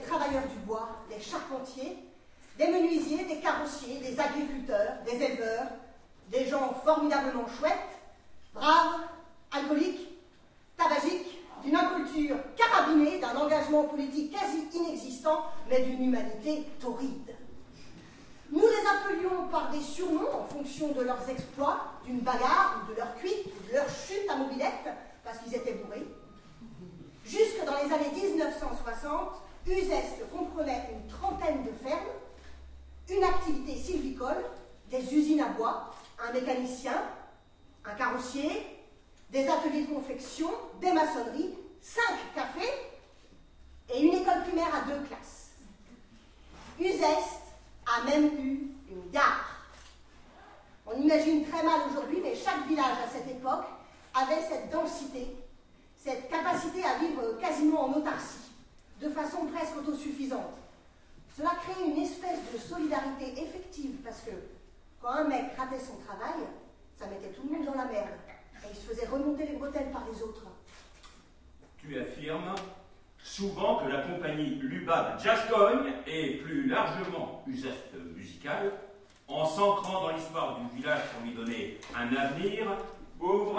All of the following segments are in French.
travailleurs du bois, des charpentiers, des menuisiers, des carrossiers, des agriculteurs, des éleveurs, des gens formidablement chouettes, braves, alcooliques, tabagiques, d'une inculture carabinée, d'un engagement politique quasi inexistant, mais d'une humanité torride. Nous les appelions par des surnoms en fonction de leurs exploits, d'une bagarre, ou de leur cuite, ou de leur chute à mobilette, parce qu'ils étaient bourrés. Jusque dans les années 1960, Uzès comprenait une trentaine de fermes, une activité sylvicole, des usines à bois, un mécanicien, un carrossier, des ateliers de confection, des maçonneries, 5 cafés et une école primaire à 2 classes. Uzès a même eu une gare. On imagine très mal aujourd'hui, mais chaque village à cette époque avait cette densité, cette capacité à vivre quasiment en autarcie, de façon presque autosuffisante. Cela crée une espèce de solidarité effective, parce que quand un mec ratait son travail, ça mettait tout le monde dans la merde, et il se faisait remonter les bretelles par les autres. Tu affirmes souvent que la compagnie Lubab Gascogne et plus largement Uzès musical, en s'ancrant dans l'histoire du village pour lui donner un avenir, ouvre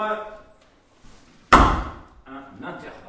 un intervalle.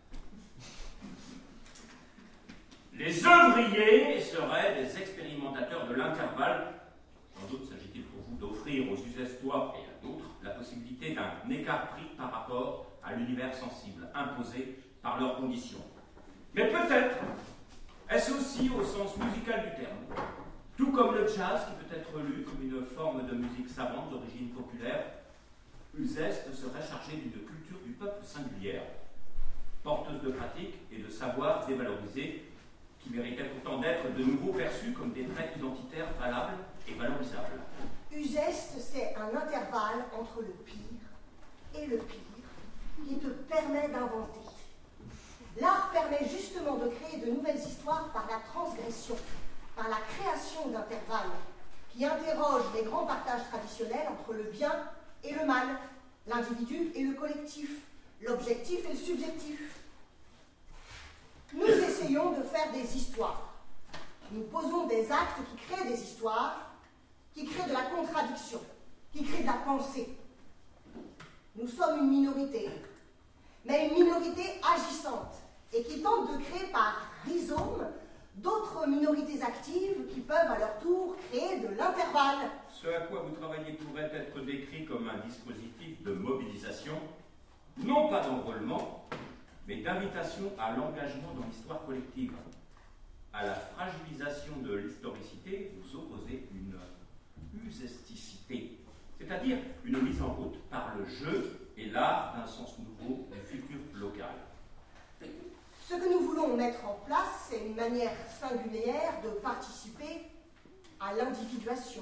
Les ouvriers seraient des expérimentateurs de l'intervalle. Sans doute s'agit-il pour vous d'offrir aux Uzèstois et à d'autres la possibilité d'un écart pris par rapport à l'univers sensible imposé par leurs conditions. Mais peut-être est-ce aussi au sens musical du terme, tout comme le jazz qui peut être lu comme une forme de musique savante d'origine populaire. Uzès serait chargé d'une culture du peuple singulière, porteuse de pratiques et de savoirs dévalorisés, qui méritaient pourtant d'être de nouveau perçus comme des traits identitaires valables et valorisables. Uzès, c'est un intervalle entre le pire et le pire qui te permet d'inventer. L'art permet justement de créer de nouvelles histoires par la transgression, par la création d'intervalles qui interrogent les grands partages traditionnels entre le bien et le mal, l'individu et le collectif, l'objectif et le subjectif. Nous essayons de faire des histoires. Nous posons des actes qui créent des histoires, qui créent de la contradiction, qui créent de la pensée. Nous sommes une minorité, mais une minorité agissante et qui tente de créer par rhizome d'autres minorités actives qui peuvent à leur tour créer de l'intervalle. Ce à quoi vous travaillez pourrait être décrit comme un dispositif de mobilisation, non pas d'enrôlement, mais d'invitation à l'engagement dans l'histoire collective. À la fragilisation de l'historicité, vous opposez une usesticité, c'est-à-dire une mise en route par le jeu et l'art d'un sens nouveau du futur local. Ce que nous voulons mettre en place, c'est une manière singulière de participer à l'individuation.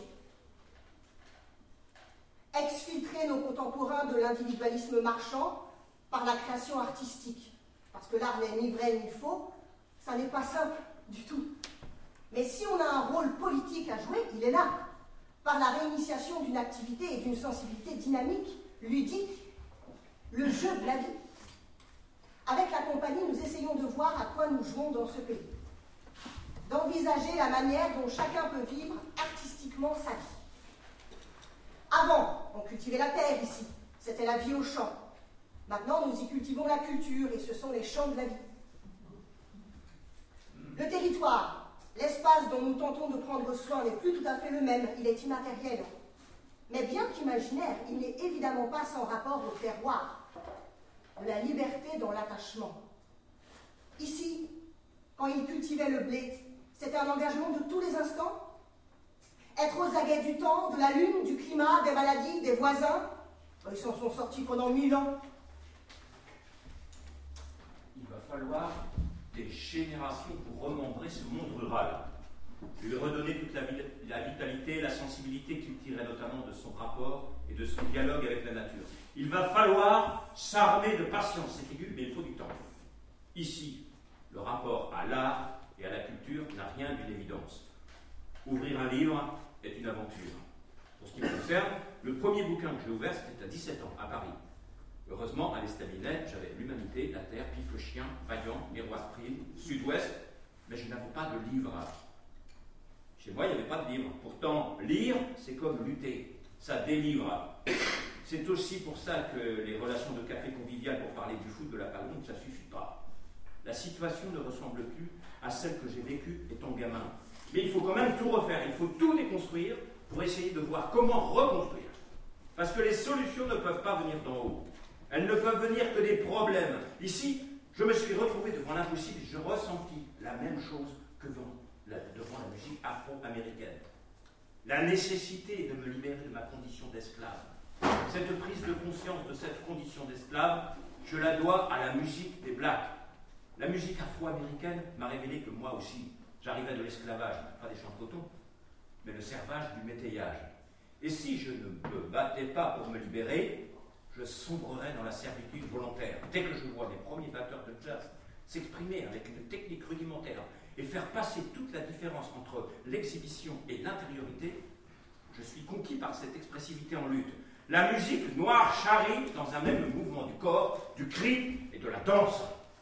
Exfiltrer nos contemporains de l'individualisme marchand par la création artistique. Parce que l'art n'est ni vrai ni faux, ça n'est pas simple du tout. Mais si on a un rôle politique à jouer, il est là, par la réinitiation d'une activité et d'une sensibilité dynamique, ludique, le jeu de la vie. Avec la compagnie, nous essayons de voir à quoi nous jouons dans ce pays, d'envisager la manière dont chacun peut vivre artistiquement sa vie. Avant, on cultivait la terre ici, c'était la vie au champ. Maintenant, nous y cultivons la culture et ce sont les champs de la vie. Le territoire, l'espace dont nous tentons de prendre soin n'est plus tout à fait le même, il est immatériel. Mais bien qu'imaginaire, il n'est évidemment pas sans rapport au terroir, de la liberté dans l'attachement. Ici, quand ils cultivaient le blé, c'était un engagement de tous les instants. Être aux aguets du temps, de la lune, du climat, des maladies, des voisins. Ils s'en sont sortis pendant 1000 ans. Il va falloir des générations pour remembrer ce monde rural, lui redonner toute la vitalité, la sensibilité qu'il tirait notamment de son rapport et de son dialogue avec la nature. Il va falloir s'armer de patience, c'est aigu, mais il faut du temps. Ici, le rapport à l'art et à la culture n'a rien d'une évidence. Ouvrir un livre est une aventure. Pour ce qui me concerne, le premier bouquin que j'ai ouvert, c'était à 17 ans, à Paris. Heureusement, à l'estaminet, j'avais l'humanité, la terre, pif le chien, vaillant, miroir prime, sud-ouest, Mais je n'avais pas de livre. Chez moi, il n'y avait pas de livre. Pourtant, lire, c'est comme lutter. Ça délivre. C'est aussi pour ça que les relations de café convivial pour parler du foot de la Palombe, ça ne suffit pas. La situation ne ressemble plus à celle que j'ai vécue étant gamin. Mais il faut quand même tout refaire. Il faut tout déconstruire pour essayer de voir comment reconstruire. Parce que les solutions ne peuvent pas venir d'en haut. Elles ne peuvent venir que des problèmes. Ici, je me suis retrouvé devant l'impossible et je ressentis la même chose que devant la musique afro-américaine. La nécessité de me libérer de ma condition d'esclave. Cette prise de conscience de cette condition d'esclave, je la dois à la musique des Blacks. La musique afro-américaine m'a révélé que moi aussi, j'arrivais de l'esclavage, pas des champs de coton, mais le servage du métayage. Et si je ne me battais pas pour me libérer, je sombrerais dans la servitude volontaire. Dès que je vois mes premiers batteurs de jazz s'exprimer avec une technique rudimentaire et faire passer toute la différence entre l'exhibition et l'intériorité, je suis conquis par cette expressivité en lutte. La musique noire charrie dans un même mouvement du corps, du cri et de la danse.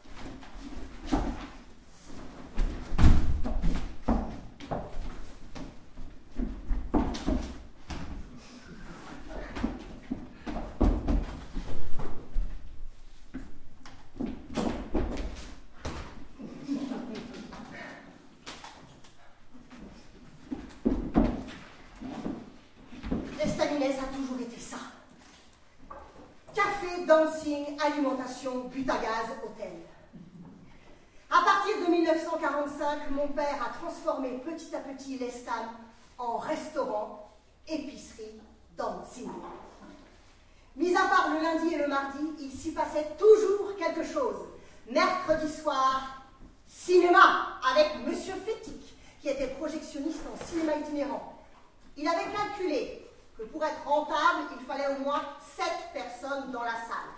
Dancing, alimentation, but à gaz, hôtel. À partir de 1945, mon père a transformé petit à petit l'Estam en restaurant, épicerie, dancing. Mis à part le lundi et le mardi, il s'y passait toujours quelque chose. Mercredi soir, cinéma avec Monsieur Fétic, qui était projectionniste en cinéma itinérant. Il avait calculé que pour être rentable, il fallait au moins 7 personnes dans la salle.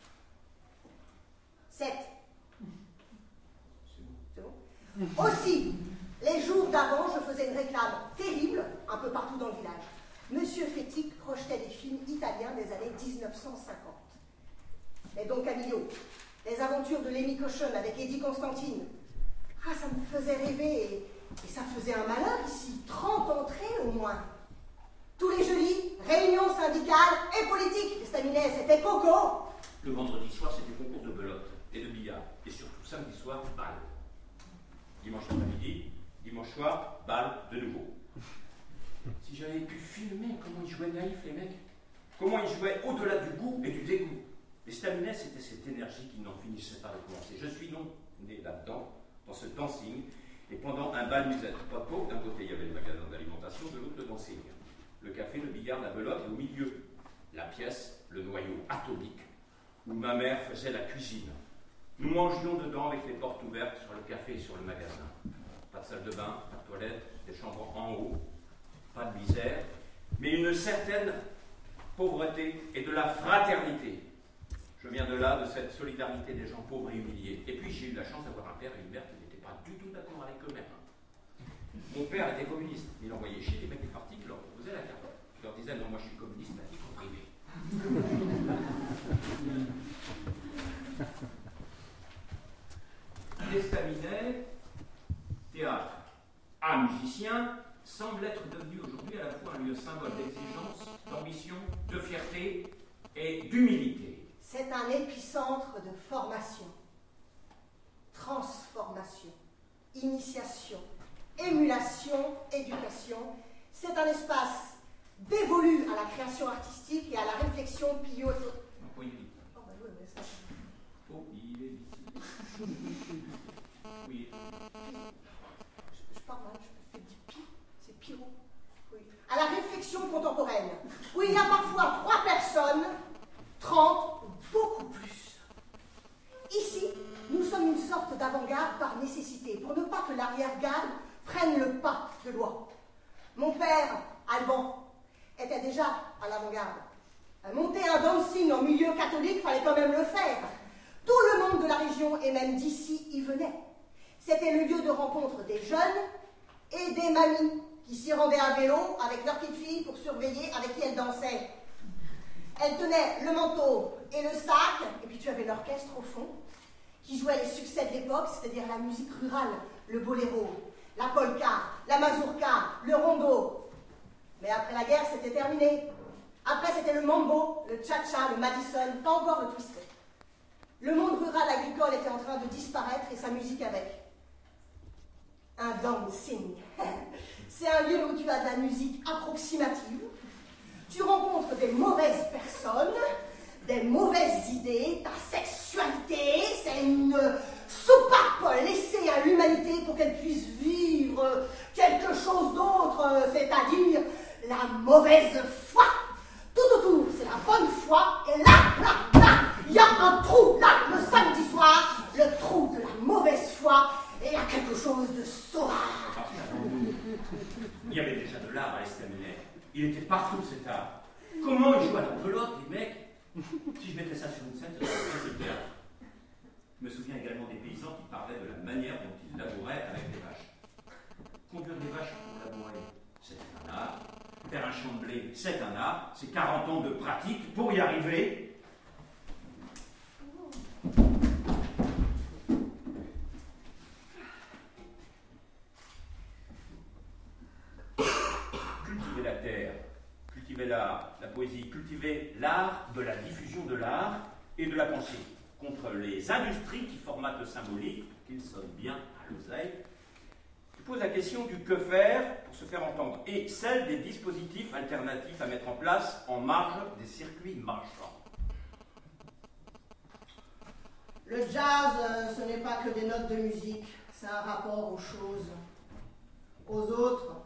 7. C'est bon ? Aussi, les jours d'avant, je faisais une réclame terrible, un peu partout dans le village. Monsieur Fétic projetait des films italiens des années 1950. Les Don Camillo, les aventures de Lemmy Cochon avec Eddie Constantine. Ah, ça me faisait rêver et ça faisait un malheur ici. 30 entrées au moins. Tous les jeudis, réunions syndicales et politiques. Les staminets, c'était coco. Le vendredi soir, c'était concours de belote et de billard. Et surtout, samedi soir, balle. Dimanche après-midi, dimanche soir, balle de nouveau. Si j'avais pu filmer comment ils jouaient naïfs, les mecs, comment ils jouaient au-delà du goût et du dégoût. Les staminets, c'était cette énergie qui n'en finissait pas de commencer. Je suis donc né là-dedans, dans ce dancing, et pendant un bal musette. Pas de peau, d'un côté, il y avait le magasin d'alimentation, de l'autre, le dancing. Le café, le billard, la belote, et au milieu, la pièce, le noyau atomique, où ma mère faisait la cuisine. Nous mangions dedans avec les portes ouvertes sur le café et sur le magasin. Pas de salle de bain, pas de toilette, des chambres en haut, pas de misère, mais une certaine pauvreté et de la fraternité. Je viens de là, de cette solidarité des gens pauvres et humiliés. Et puis j'ai eu la chance d'avoir un père et une mère qui n'étaient pas du tout d'accord avec eux-mêmes. Mon père était communiste, il envoyait chier les mecs des partis qui leur proposaient la carte. Il leur disait non, moi je suis communiste, mais à titre privé. L'estaminet, théâtre à musicien, semble être devenu aujourd'hui à la fois un lieu symbole d'exigence, d'ambition, de fierté et d'humilité. C'est un épicentre de formation, transformation, initiation, émulation, éducation. C'est un espace dévolu à la création artistique et à la réflexion pilote. Oh, bah oui, mais ça... Oh, il est vite. Oui. Je parle mal, je fais du pi, c'est pyro. Oui. À la réflexion contemporaine, où il y a parfois 3 personnes, 30 ou beaucoup plus. Ici, nous sommes une sorte d'avant-garde par nécessité, pour ne pas que l'arrière-garde prenne le pas de loi. Mon père, Alban, était déjà à l'avant-garde. Monter un dancing en milieu catholique, fallait quand même le faire. Tout le monde de la région et même d'ici y venait. C'était le lieu de rencontre des jeunes et des mamies qui s'y rendaient à vélo avec leurs petites filles pour surveiller avec qui elles dansaient. Elles tenaient le manteau et le sac, et puis tu avais l'orchestre au fond, qui jouait les succès de l'époque, c'est-à-dire la musique rurale, le boléro, la polka, la mazurka, le rondo. Mais après la guerre, c'était terminé. Après, c'était le mambo, le cha-cha, le Madison, pas encore le twister. Le monde rural agricole était en train de disparaître et sa musique avec. Un dancing. C'est un lieu où tu as de la musique approximative. Tu rencontres des mauvaises personnes, des mauvaises idées, ta sexualité, c'est une soupape laissée à l'humanité pour qu'elle puisse vivre quelque chose d'autre, c'est-à-dire la mauvaise foi. Tout autour, c'est la bonne foi, et là, il y a un trou, là, le samedi soir, le trou de la mauvaise foi, et il y a quelque chose de sauvage. Il y avait déjà de l'art à l'estaminet. Il était partout cet art. Comment ils jouent à la pelote, les mecs? Si je mettais ça sur une scène, ce serait le théâtre. Je me souviens également des paysans qui parlaient de la manière dont ils labouraient avec les vaches. Conduire des vaches pour labourer, c'est un art. Faire un champ de blé, c'est un art. C'est 40 ans de pratique pour y arriver. Cultiver la terre, cultiver l'art, la poésie, cultiver l'art de la diffusion de l'art et de la pensée, contre les industries qui formatent le symbolique, qu'ils sonnent bien à l'oseille. Tu poses la question du que faire pour se faire entendre, et celle des dispositifs alternatifs à mettre en place en marge des circuits marchands. Le jazz, ce n'est pas que des notes de musique, c'est un rapport aux choses, aux autres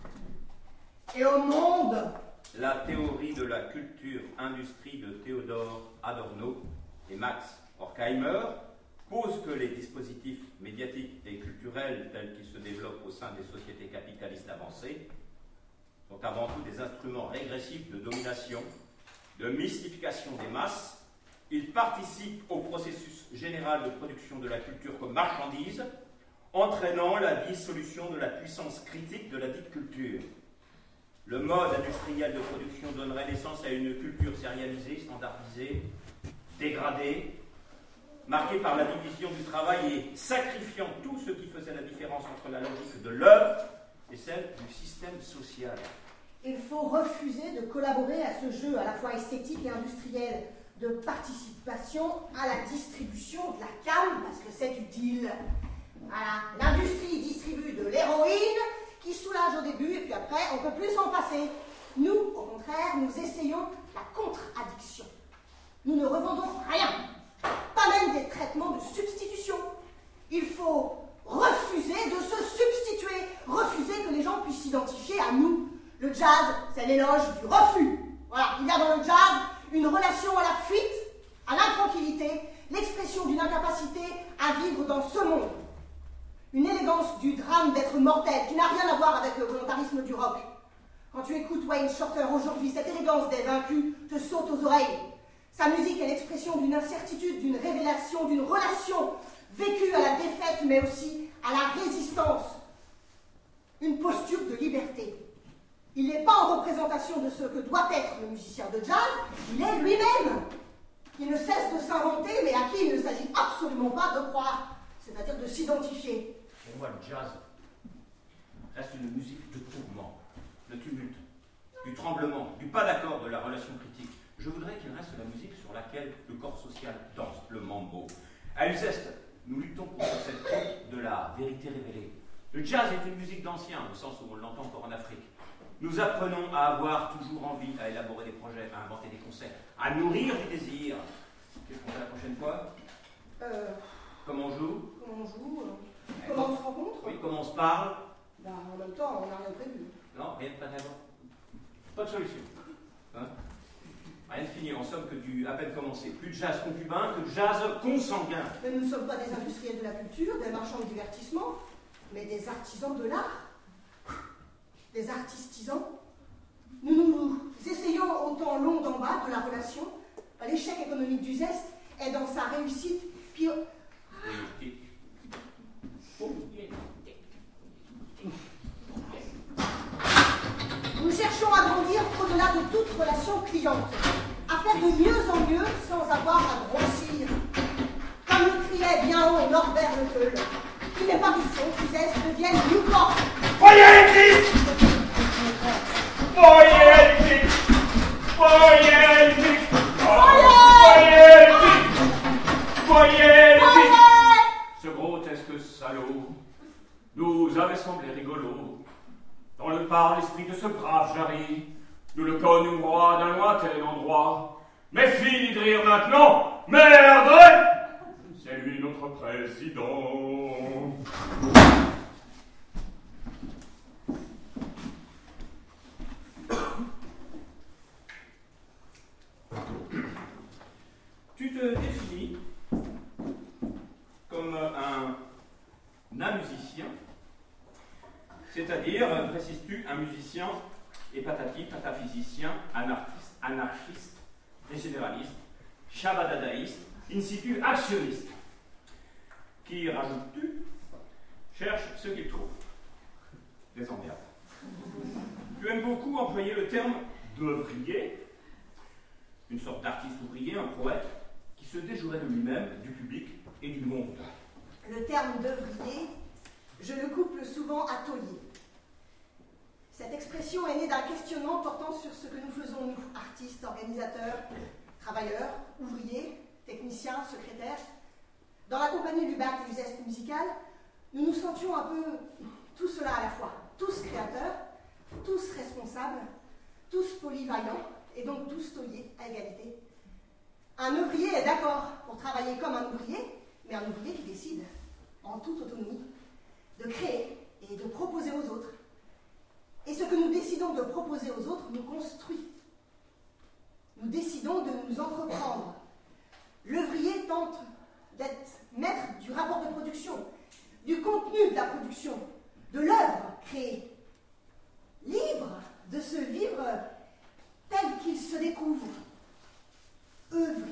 et au monde. La théorie de la culture-industrie de Théodore Adorno et Max Horkheimer pose que les dispositifs médiatiques et culturels tels qu'ils se développent au sein des sociétés capitalistes avancées sont avant tout des instruments régressifs de domination, de mystification des masses. Ils participent au processus général de production de la culture comme marchandise, entraînant la dissolution de la puissance critique de la dite culture. Le mode industriel de production donnerait naissance à une culture sérialisée, standardisée, dégradée, marquée par la division du travail et sacrifiant tout ce qui faisait la différence entre la logique de l'œuvre et celle du système social. Il faut refuser de collaborer à ce jeu à la fois esthétique et industriel de participation à la distribution de la canne, parce que c'est du deal. Voilà. L'industrie distribue de l'héroïne qui soulage au début et puis après on ne peut plus s'en passer. Nous, au contraire, nous essayons la contre-addiction. Nous ne revendons rien, pas même des traitements de substitution. Il faut refuser de se substituer, refuser que les gens puissent s'identifier à nous. Le jazz, c'est l'éloge du refus. Voilà, il y a dans le jazz une relation à la fuite, à l'intranquillité, l'expression d'une incapacité à vivre dans ce monde. Une élégance du drame d'être mortel, qui n'a rien à voir avec le volontarisme du rock. Quand tu écoutes Wayne Shorter aujourd'hui, cette élégance des vaincus te saute aux oreilles. Sa musique est l'expression d'une incertitude, d'une révélation, d'une relation vécue à la défaite, mais aussi à la résistance. Une posture de liberté. Il n'est pas en représentation de ce que doit être le musicien de jazz, il est lui-même. Il ne cesse de s'inventer, mais à qui il ne s'agit absolument pas de croire, c'est-à-dire de s'identifier. Pour moi, le jazz reste une musique de tourment, de tumulte, du tremblement, du pas d'accord de la relation critique. Je voudrais qu'il reste la musique sur laquelle le corps social danse, le mambo. À Uzeste, nous luttons contre cette quête de la vérité révélée. Le jazz est une musique d'ancien, au sens où on l'entend encore en Afrique. Nous apprenons à avoir toujours envie, à élaborer des projets, à inventer des concepts, à nourrir du désir. Qu'est-ce qu'on fait la prochaine fois? Comment on joue? Comment on joue Comment on se rencontre? Oui, comment on se parle? Ben, en même temps, on n'a rien prévu. Non, rien de prévu. Pas de solution. Hein? Rien de fini, en somme que du à peine commencé. Plus de jazz concubin que de jazz consanguin. Mais nous ne sommes pas des industriels de la culture, des marchands de divertissement, mais des artisans de l'art. Des artistisans. Nous essayons au temps long d'en bas de la relation. L'échec économique du Zeste est dans sa réussite. Puis... Nous cherchons à grandir au-delà de toute relation cliente, à faire de mieux en mieux sans avoir à grossir. Comme le criait bien haut Norbert Le Teul, il n'est pas parution, Suzès devienne Newport. Foyer électrique! Foyer électrique! Foyer électrique! Foyer électrique! Foyer électrique! Ce grotesque salaud nous avait semblé rigolo. Dans le par l'esprit de ce brave Jarry, nous le connûmes roi d'un lointain endroit. Mais fini de rire maintenant, merde! C'est lui notre président. Tu te définis comme un amusicien, c'est-à-dire, précises-tu, un musicien et patati, pataphysicien, anarchiste, généraliste, chabadadaïste, in situ actionniste, qui, rajoutes-tu, cherche ce qu'il trouve. Des emmerdes. Tu aimes beaucoup employer le terme d'œuvrier, une sorte d'artiste ouvrier, un poète, qui se déjouerait de lui-même, du public et du monde. Le terme d'œuvrier, je le couple souvent à taulier. Cette expression est née d'un questionnement portant sur ce que nous faisons, nous, artistes, organisateurs, travailleurs, ouvriers, techniciens, secrétaires. Dans la compagnie du bac et du zeste musical, nous nous sentions un peu tout cela à la fois, tous créateurs, tous responsables, tous polyvaillants, et donc tous tauliers à égalité. Un ouvrier est d'accord pour travailler comme un ouvrier, mais un ouvrier qui décide, en toute autonomie, de créer et de proposer aux autres. Et ce que nous décidons de proposer aux autres nous construit. Nous décidons de nous entreprendre. L'ouvrier tente d'être maître du rapport de production, du contenu de la production, de l'œuvre créée, libre de se vivre tel qu'il se découvre. Ouvre,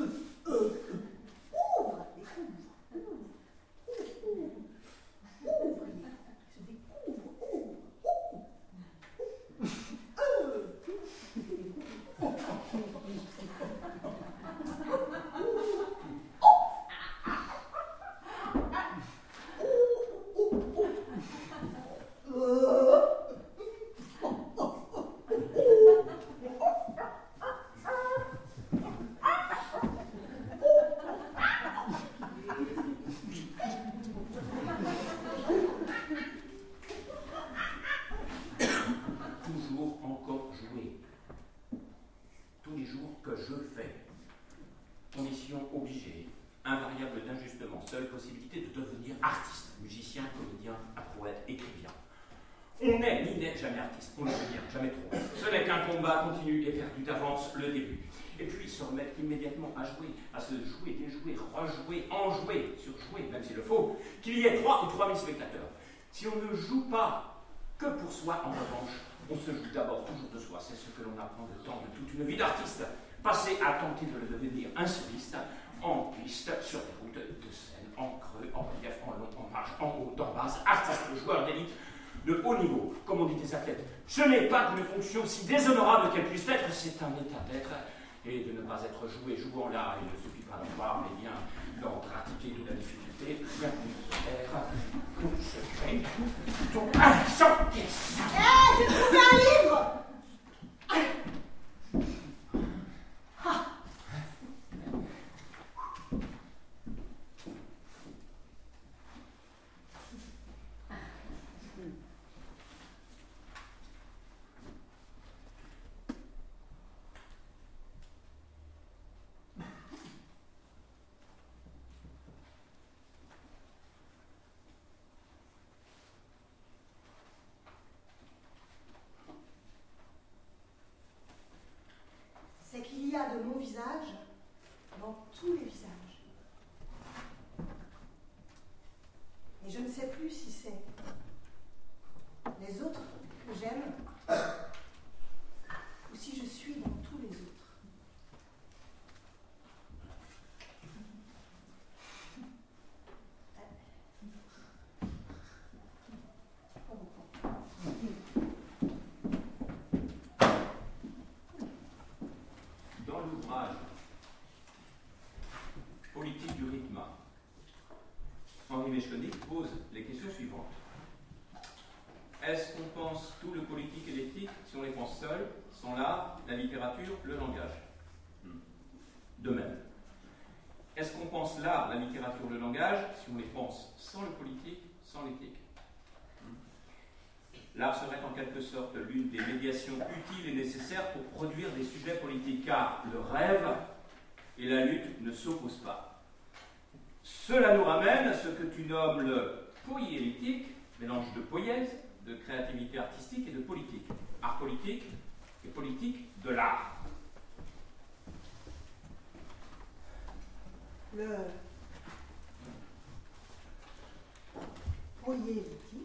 seule possibilité de devenir artiste, musicien, comédien, poète, écrivain. On n'est ni n'est jamais artiste, on ne devient jamais trop. Ce n'est qu'un combat continu et perdu d'avance le début. Et puis se remettre immédiatement à jouer, à se jouer, déjouer, rejouer, enjouer, surjouer, même s'il le faut, qu'il y ait 3 ou 3 000 spectateurs. Si on ne joue pas que pour soi, en revanche, on se joue d'abord toujours de soi. C'est ce que l'on apprend le temps de toute une vie d'artiste. Passer à tenter de le devenir un soliste, en piste, sur des routes de scène, en creux, en relief, en long, en marche, en haut, en basse, artiste, joueur d'élite, de haut niveau, comme on dit des athlètes. Ce n'est pas une fonction si déshonorable qu'elle puisse être, c'est un état d'être. Et de ne pas être joué, jouant là, il ne suffit pas d'en voir, mais bien d'en pratiquer de la difficulté, bien faire tout se crée, tout un pièces. J'ai trouvé un livre. C'est qu'il y a de mon visage dans tous les visages. Et je ne sais plus si c'est les autres que j'aime ou si je suis dans tous les autres. Dans l'ouvrage est-ce qu'on pense tout le politique et l'éthique si on les pense seuls, sans l'art, la littérature, le langage? De même. Est-ce qu'on pense l'art, la littérature, le langage si on les pense sans le politique, sans l'éthique? L'art serait en quelque sorte l'une des médiations utiles et nécessaires pour produire des sujets politiques, car le rêve et la lutte ne s'opposent pas. Cela nous ramène à ce que tu nommes le poétique, mélange de poïèse, de créativité artistique et de politique. Art politique et politique de l'art. Le poétique.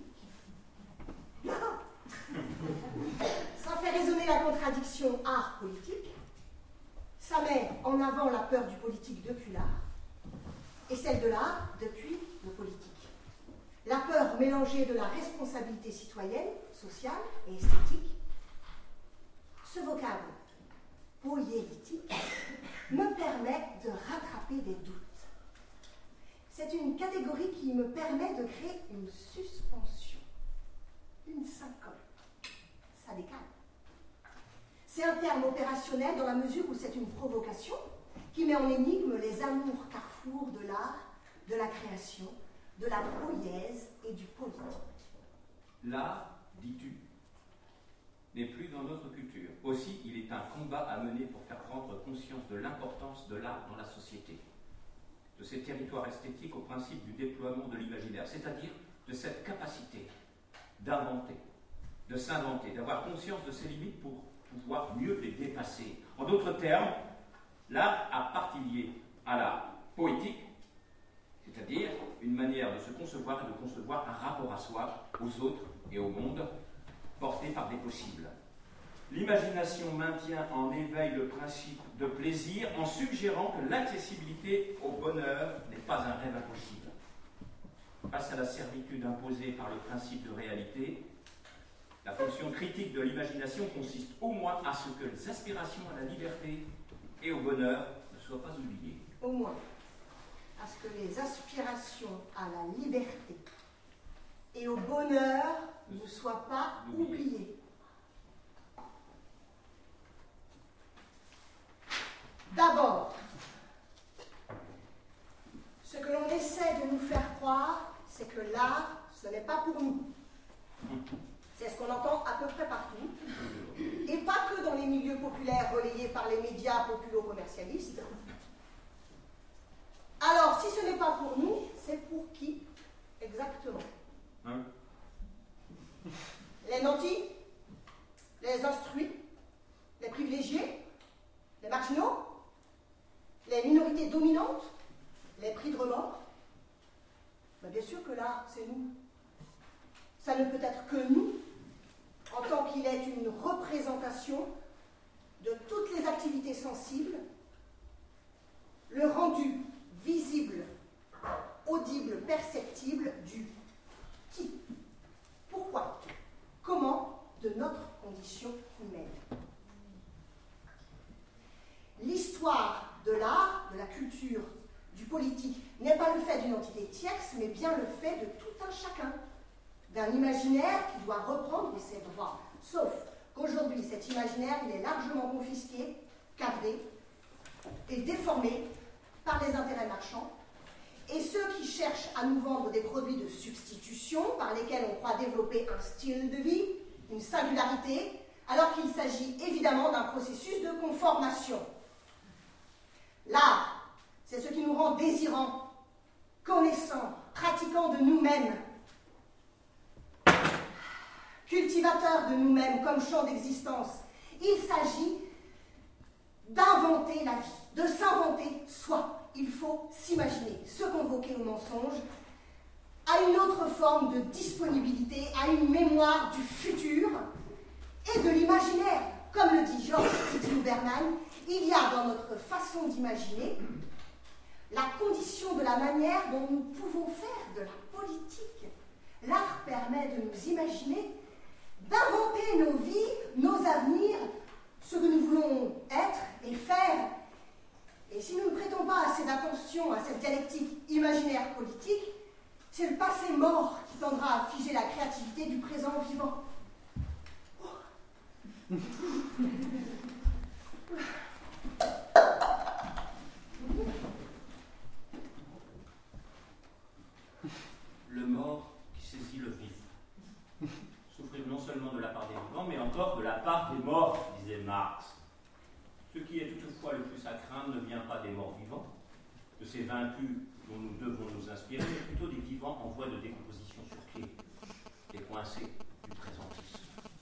Ça fait résonner la contradiction art-politique. Ça met en avant la peur du politique depuis l'art et celle de l'art depuis le politique. La peur mélangée de la responsabilité citoyenne, sociale et esthétique. Ce vocable poétique me permet de rattraper des doutes. C'est une catégorie qui me permet de créer une suspension, une syncope. Ça décale. C'est un terme opérationnel dans la mesure où c'est une provocation qui met en énigme les amours carrefours de l'art, de la création, de la poïèse et du politique. L'art, dis-tu, n'est plus dans notre culture. Aussi, il est un combat à mener pour faire prendre conscience de l'importance de l'art dans la société, de ces territoires esthétiques au principe du déploiement de l'imaginaire, c'est-à-dire de cette capacité d'inventer, de s'inventer, d'avoir conscience de ses limites pour pouvoir mieux les dépasser. En d'autres termes, l'art a partie liée à la poétique, c'est-à-dire une manière de se concevoir et de concevoir un rapport à soi, aux autres et au monde, porté par des possibles. L'imagination maintient en éveil le principe de plaisir en suggérant que l'accessibilité au bonheur n'est pas un rêve impossible. Face à la servitude imposée par le principe de réalité, la fonction critique de l'imagination consiste au moins à ce que les aspirations à la liberté et au bonheur ne soient pas oubliées. Au moins à ce que les aspirations à la liberté et au bonheur ne soient pas oubliées. D'abord, ce que l'on essaie de nous faire croire, c'est que l'art, ce n'est pas pour nous. C'est ce qu'on entend à peu près partout, et pas que dans les milieux populaires relayés par les médias populo-commercialistes. Alors, si ce n'est pas pour nous, c'est pour qui exactement? Les nantis, les instruits, les privilégiés, les marginaux, les minorités dominantes, les pris de remords? Ben, bien sûr que l'art, c'est nous. Ça ne peut être que nous, en tant qu'il est une représentation de toutes les activités sensibles, le rendu visible, audible, perceptible du qui, pourquoi, comment de notre condition humaine. L'histoire de l'art, de la culture, du politique n'est pas le fait d'une entité tierce, mais bien le fait de tout un chacun, d'un imaginaire qui doit reprendre ses droits. Sauf qu'aujourd'hui, cet imaginaire, il est largement confisqué, cadré et déformé par les intérêts marchands, et ceux qui cherchent à nous vendre des produits de substitution par lesquels on croit développer un style de vie, une singularité, alors qu'il s'agit évidemment d'un processus de conformation. L'art, c'est ce qui nous rend désirants, connaissants, pratiquants de nous-mêmes, cultivateurs de nous-mêmes comme champ d'existence. Il s'agit d'inventer la vie, de s'inventer soi. Il faut s'imaginer, se convoquer au mensonge, à une autre forme de disponibilité, à une mémoire du futur et de l'imaginaire. Comme le dit Georges Huberman, il y a dans notre façon d'imaginer la condition de la manière dont nous pouvons faire de la politique. L'art permet de nous imaginer, d'inventer nos vies, nos avenirs, ce que nous voulons être et faire. Et si nous ne prêtons pas assez d'attention à cette dialectique imaginaire politique, C'est le passé mort qui tendra à figer la créativité du présent vivant. Le mort qui saisit le vif. Souffrir non seulement de la part des vivants, mais encore de la part des morts, disait Marx. Ce qui est toutefois le plus à craindre ne vient pas des morts vivants, de ces vaincus dont nous devons nous inspirer, mais plutôt des vivants en voie de décomposition sur pied, des coincés du présentisme.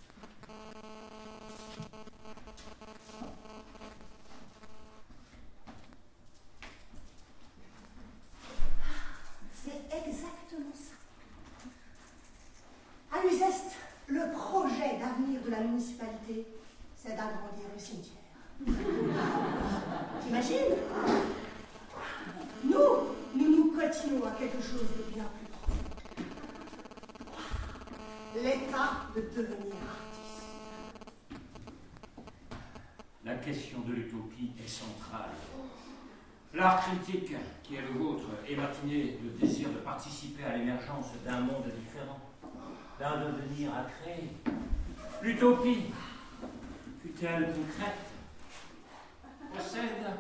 C'est exactement ça. À l'Uzeste, le projet d'avenir de la municipalité, c'est d'agrandir le cimetière. T'imagines? Nous coltinons à quelque chose de bien plus profond. L'état de devenir artiste. La question de l'utopie est centrale. L'art critique, qui est le vôtre, ématinait le désir de participer à l'émergence d'un monde différent, d'un devenir à créer. L'utopie, fut-elle concrète, possède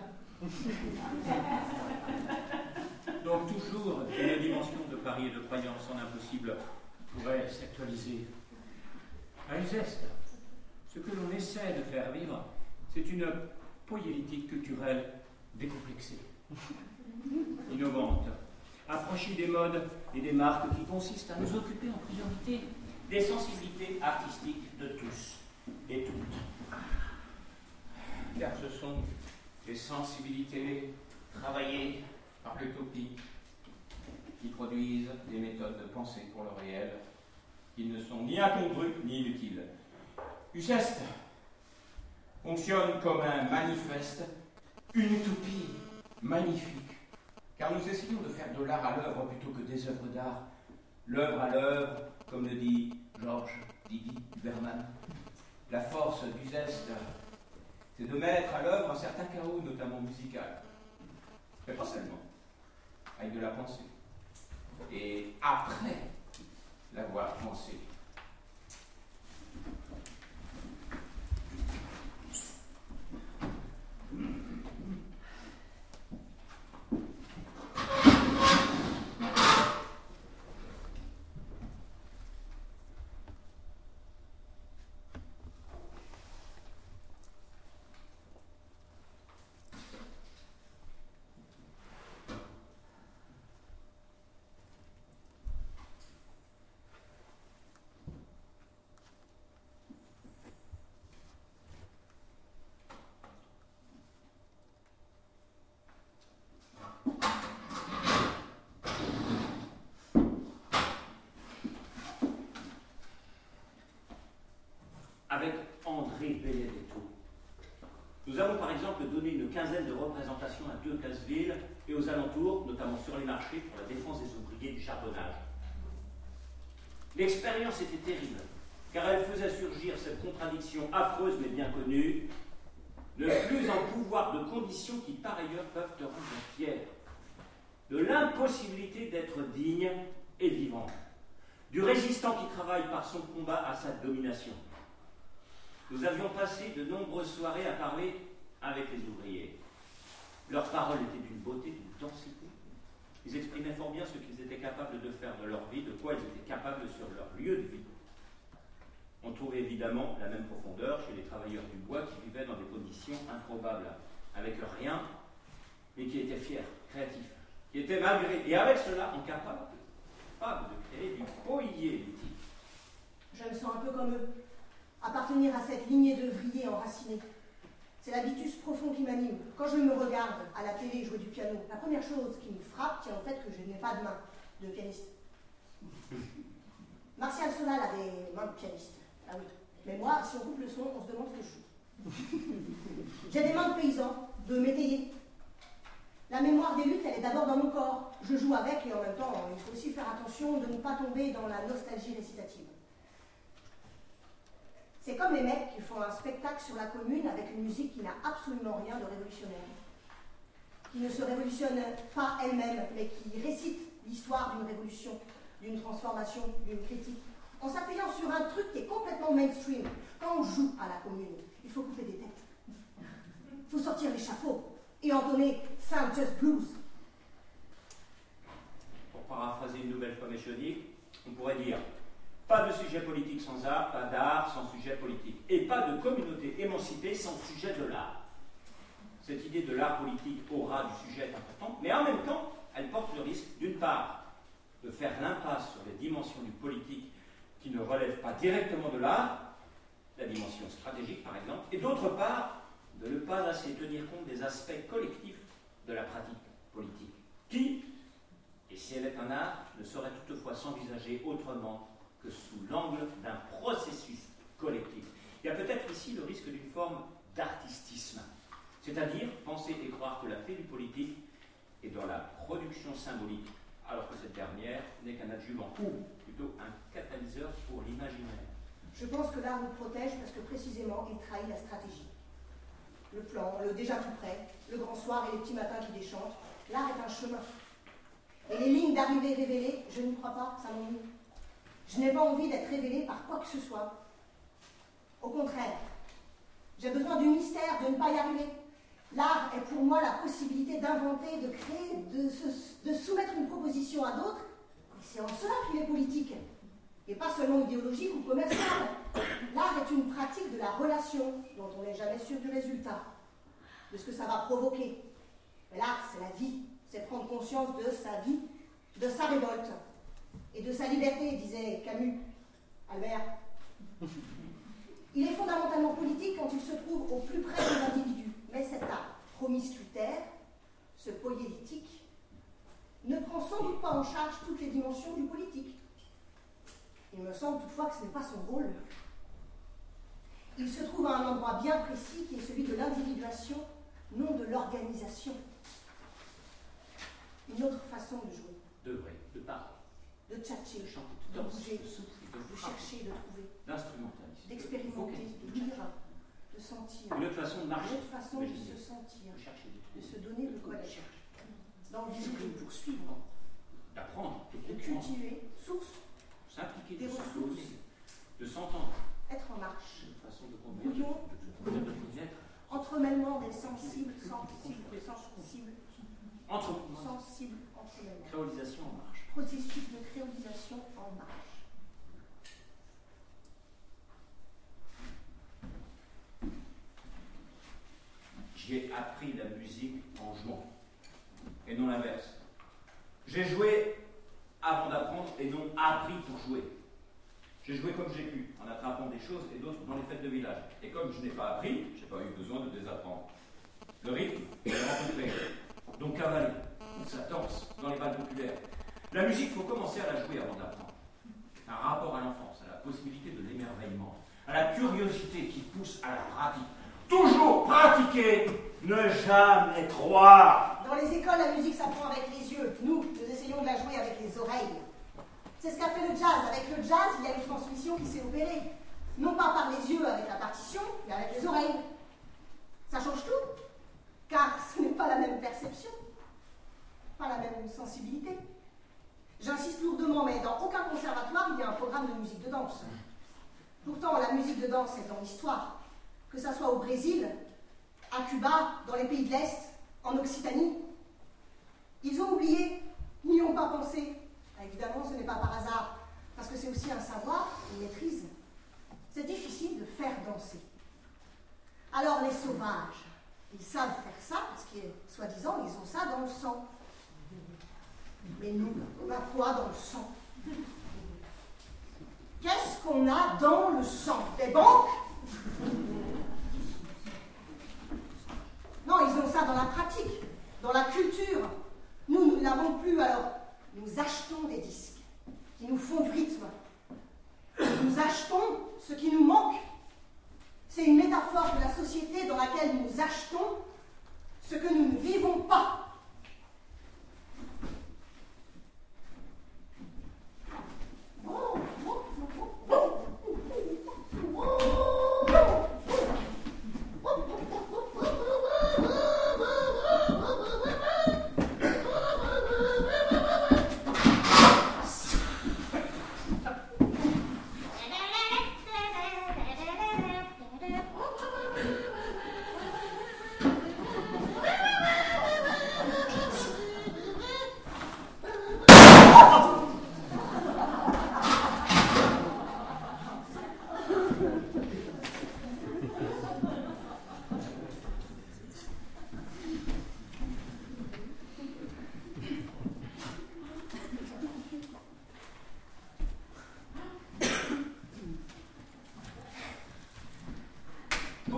Donc toujours une dimension de pari et de croyance en impossible pourrait s'actualiser. À Uzeste, ce que l'on essaie de faire vivre, c'est une poétique culturelle décomplexée, innovante, affranchie des modes et des marques qui consistent à nous occuper en priorité des sensibilités artistiques de tous et toutes. Car ce sont des sensibilités travaillées par l'utopie qui produisent des méthodes de pensée pour le réel qui ne sont ni incongrues ni inutiles. Uzeste fonctionne comme un manifeste, une utopie magnifique, car nous essayons de faire de l'art à l'œuvre plutôt que des œuvres d'art. L'œuvre à l'œuvre, comme le dit Georges Didi Huberman. La force d'Uzeste, c'est de mettre à l'œuvre un certain chaos, notamment musical, mais pas seulement, avec de la pensée. Et après l'avoir pensé, avec André Benedetto. Nous avons par exemple donné une quinzaine de représentations à Decazeville et aux alentours, notamment sur les marchés, pour la défense des ouvriers du charbonnage. L'expérience était terrible, car elle faisait surgir cette contradiction affreuse mais bien connue, ne plus en pouvoir de conditions qui par ailleurs peuvent te rendre fier, de l'impossibilité d'être digne et vivant, du résistant qui travaille par son combat à sa domination. Nous avions passé de nombreuses soirées à parler avec les ouvriers. Leurs paroles étaient d'une beauté, d'une densité. Ils exprimaient fort bien ce qu'ils étaient capables de faire de leur vie, de quoi ils étaient capables sur leur lieu de vie. On trouvait évidemment la même profondeur chez les travailleurs du bois qui vivaient dans des conditions improbables, avec rien, mais qui étaient fiers, créatifs, qui étaient malgré, et avec cela incapables de créer du poétique. Je me sens un peu comme eux, appartenir à cette lignée d'œuvriers enracinés. C'est l'habitus profond qui m'anime. Quand je me regarde à la télé jouer du piano, la première chose qui me frappe tient au fait que je n'ai pas de main de pianiste. Martial Solal a des mains de pianiste. Ah oui. Mais moi, si on coupe le son, on se demande ce que je joue. J'ai des mains de paysan, de métayer. La mémoire des luttes, elle est d'abord dans mon corps. Je joue avec et en même temps, il faut aussi faire attention de ne pas tomber dans la nostalgie récitative. C'est comme les mecs qui font un spectacle sur la commune avec une musique qui n'a absolument rien de révolutionnaire, qui ne se révolutionne pas elle-même, mais qui récite l'histoire d'une révolution, d'une transformation, d'une critique, en s'appuyant sur un truc qui est complètement mainstream. Quand on joue à la commune, il faut couper des têtes. Il faut sortir l'échafaud et entonner Saint Just Blues. Pour paraphraser une nouvelle fois Méchodic, on pourrait dire pas de sujet politique sans art, pas d'art sans sujet politique, et pas de communauté émancipée sans sujet de l'art. Cette idée de l'art politique aura du sujet important, mais en même temps, elle porte le risque, d'une part, de faire l'impasse sur les dimensions du politique qui ne relèvent pas directement de l'art, la dimension stratégique par exemple, et d'autre part, de ne pas assez tenir compte des aspects collectifs de la pratique politique, qui, et si elle est un art, ne saurait toutefois s'envisager autrement que sous l'angle d'un processus collectif. Il y a peut-être ici le risque d'une forme d'artistisme, c'est-à-dire penser et croire que la clé du politique est dans la production symbolique, alors que cette dernière n'est qu'un adjuvant, ou plutôt un catalyseur pour l'imaginaire. Je pense que l'art nous protège parce que précisément il trahit la stratégie. Le plan, le déjà tout prêt, le grand soir et les petits matins qui déchantent, l'art est un chemin. Et les lignes d'arrivée révélées, je n'y crois pas, ça m'ennuie. Je n'ai pas envie d'être révélée par quoi que ce soit. Au contraire, j'ai besoin du mystère, de ne pas y arriver. L'art est pour moi la possibilité d'inventer, de créer, de soumettre une proposition à d'autres. Et c'est en cela qu'il est politique. Et pas seulement idéologique ou commercial. L'art est une pratique de la relation dont on n'est jamais sûr du résultat, de ce que ça va provoquer. Mais l'art, c'est la vie. C'est prendre conscience de sa vie, de sa révolte et de sa liberté, disait Camus, Albert. Il est fondamentalement politique quand il se trouve au plus près des individus. Mais cet art promiscuitaire, ce poétique, ne prend sans doute pas en charge toutes les dimensions du politique. Il me semble toutefois que ce n'est pas son rôle. Il se trouve à un endroit bien précis qui est celui de l'individuation, non de l'organisation. Une autre façon de jouer. De vrai, de parler. De tchatcher, De chanter, de de danser, bouger, de souffler, de chercher, de trouver, d'instrumentaliser, d'expérimenter, de lire, de sentir. Une autre façon de marcher. Une autre façon de se sentir, De chercher, de se donner le collège. Dans le but de poursuivre, d'apprendre, de cultiver, source, s'impliquer, des de se ressources. donner, de s'entendre. Être en marche. Une façon de conduire, Bouillon, de connaître. entremêlement des sensibles, sensibles, Entremêlement. sensibles, entremêlement. Créolisation en marche. Processus de créolisation en marche. J'ai appris la musique en jouant, et non l'inverse. J'ai joué avant d'apprendre et non appris pour jouer. J'ai joué comme j'ai pu, en attrapant des choses et d'autres dans les fêtes de village. Et comme je n'ai pas appris, je n'ai pas eu besoin de désapprendre. Le rythme, je l'ai rencontré. Donc cavaler, ça danse dans les balles populaires. La musique, il faut commencer à la jouer avant d'apprendre. Un rapport à l'enfance, à la possibilité de l'émerveillement, à la curiosité qui pousse à la pratique. Toujours pratiquer, ne jamais croire. Dans les écoles, la musique s'apprend avec les yeux. Nous essayons de la jouer avec les oreilles. C'est ce qu'a fait le jazz. Avec le jazz, il y a une transmission qui s'est opérée. Non pas par les yeux avec la partition, mais avec les oreilles. Ça change tout, car ce n'est pas la même perception, pas la même sensibilité. J'insiste lourdement, mais dans aucun conservatoire, il y a un programme de musique de danse. Pourtant, la musique de danse est dans l'histoire. Que ça soit au Brésil, à Cuba, dans les pays de l'Est, en Occitanie. Ils ont oublié, n'y ont pas pensé. Évidemment, ce n'est pas par hasard, parce que c'est aussi un savoir, une maîtrise. C'est difficile de faire danser. Alors les sauvages, ils savent faire ça, parce que, soi-disant, ils ont ça dans le sang. Mais nous, on a quoi dans le sang? Qu'est-ce qu'on a dans le sang? Des banques? Non, ils ont ça dans la pratique, dans la culture. Nous ne l'avons plus, alors nous achetons des disques qui nous font du rythme. Nous achetons ce qui nous manque. C'est une métaphore de la société dans laquelle nous achetons ce que nous ne vivons pas.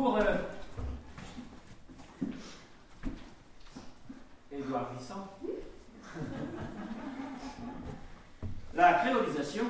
pour Édouard Glissant. La créolisation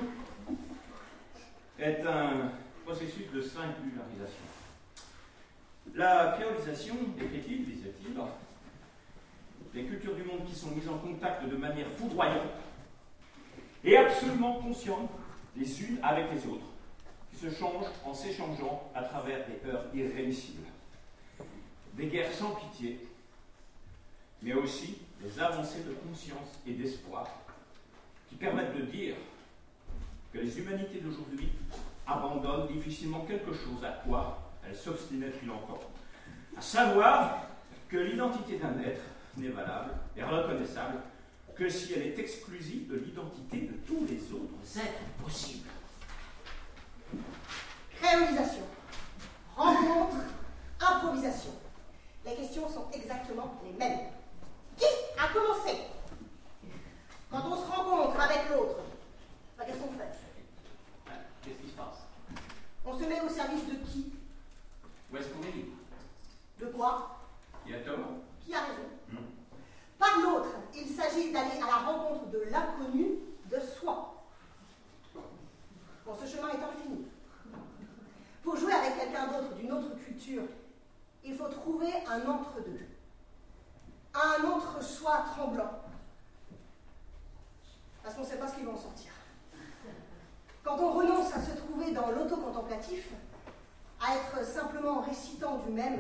est un processus de singularisation. La créolisation, décrit-il, disait-il, des cultures du monde qui sont mises en contact de manière foudroyante et absolument conscientes les unes avec les autres, qui se changent en s'échangeant à travers des heurts irrémissibles. Des guerres sans pitié, mais aussi des avancées de conscience et d'espoir qui permettent de dire que les humanités d'aujourd'hui abandonnent difficilement quelque chose à quoi elles s'obstinaient depuis longtemps, à savoir que l'identité d'un être n'est valable et reconnaissable que si elle est exclusive de l'identité de tous les autres êtres possibles. Créolisation, rencontre, improvisation. Les questions sont exactement les mêmes. Qui a commencé? Quand on se rencontre avec l'autre, qu'est-ce qu'on fait? Qu'est-ce qui se passe? On se met au service de qui? Où est-ce qu'on est libre? De quoi? Il y a tort. Qui a raison? Par l'autre, il s'agit d'aller à la rencontre de l'inconnu de soi. Bon, ce chemin est infini. Pour jouer avec quelqu'un d'autre d'une autre culture, il faut trouver un entre-deux. Un entre-soi tremblant. Parce qu'on ne sait pas ce qu'il va en sortir. Quand on renonce à se trouver dans l'auto-contemplatif, à être simplement récitant du même,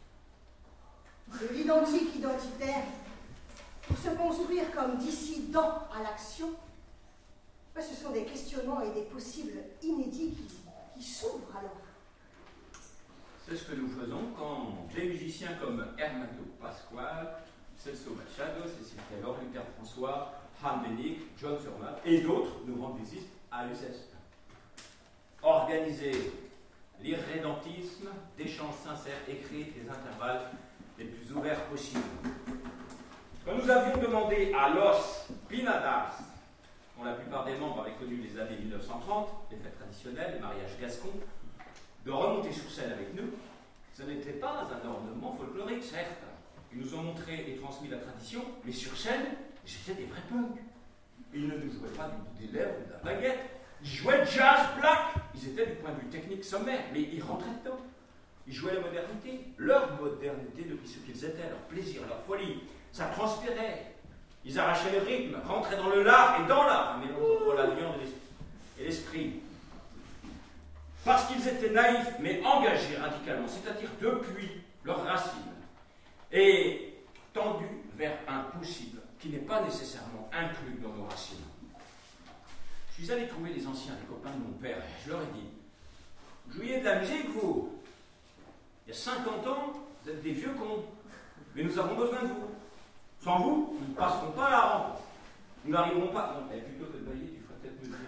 de l'identique identitaire, pour se construire comme dissident à l'action, ce sont des questionnements et des possibles inédits qui s'ouvrent alors. C'est ce que nous faisons quand des musiciens comme Hermeto Pasquale, Celso Machado, Cécile Taylor, Luther François, Han Benig, John Surman et d'autres nous rendent visite à l'UCS. Organiser l'irrédentisme d'échanges sincères et créer des intervalles les plus ouverts possibles. Quand nous avions demandé à Los Pinadas, dont la plupart des membres avaient connu les années 1930, les fêtes traditionnelles, les mariages gascons, de remonter sur scène avec nous, ce n'était pas un ornement folklorique, certes. Ils nous ont montré et transmis la tradition, mais sur scène, c'était des vrais punks. Ils ne nous jouaient pas du bout des lèvres ou de la baguette. Ils jouaient jazz black. Ils étaient du point de vue technique sommaire, mais ils rentraient dedans. Ils jouaient la modernité, leur modernité depuis ce qu'ils étaient, leur plaisir, leur folie. Ça transpirait. Ils arrachaient le rythme, rentraient dans le lard et dans l'art, un mélange entre la viande et l'esprit. Parce qu'ils étaient naïfs, mais engagés radicalement, c'est-à-dire depuis leurs racines, et tendus vers un possible qui n'est pas nécessairement inclus dans nos racines. Je suis allé trouver les anciens, les copains de mon père, et je leur ai dit, vous jouiez de la musique, vous? Il y a 50 ans, vous êtes des vieux cons, mais nous avons besoin de vous. Sans vous, nous ne passerons pas la rampe. Nous n'arriverons pas. Non, plutôt que de bailler, tu ferais peut-être me dire.